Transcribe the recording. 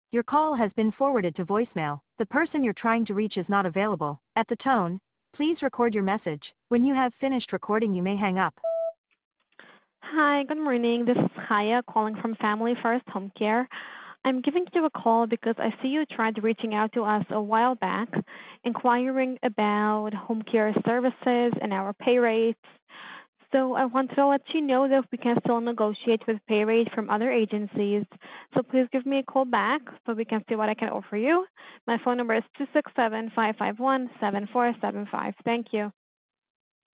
Your call has been forwarded to voicemail. The person you're trying to reach is not available. At the tone, please record your message. When you have finished recording, you may hang up. Hi, good morning. This is Haya calling from Family First Home Care. I'm giving you a call because I see you tried reaching out to us a while back, inquiring about home care services and our pay rates. So I want to let you know that we can still negotiate with pay rate from other agencies. So please give me a call back so we can see what I can offer you. My phone number is 267-551-7475. Thank you.